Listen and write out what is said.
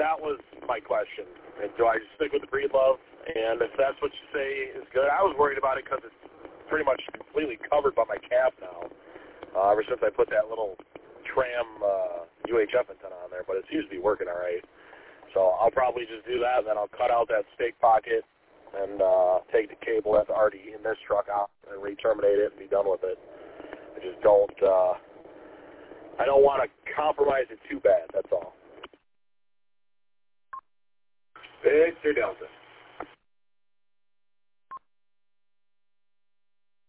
that was my question. And do I just stick with the Breedlove? And if that's what you say is good, I was worried about it because it's pretty much completely covered by my cab now. Ever since I put that little tram UHF antenna on there, but it seems to be working all right. So I'll probably just do that, and then I'll cut out that stake pocket and take the cable that's already in this truck out and re-terminate it and be done with it. I just don't, I don't want to compromise it too bad, that's all. Victor Delta.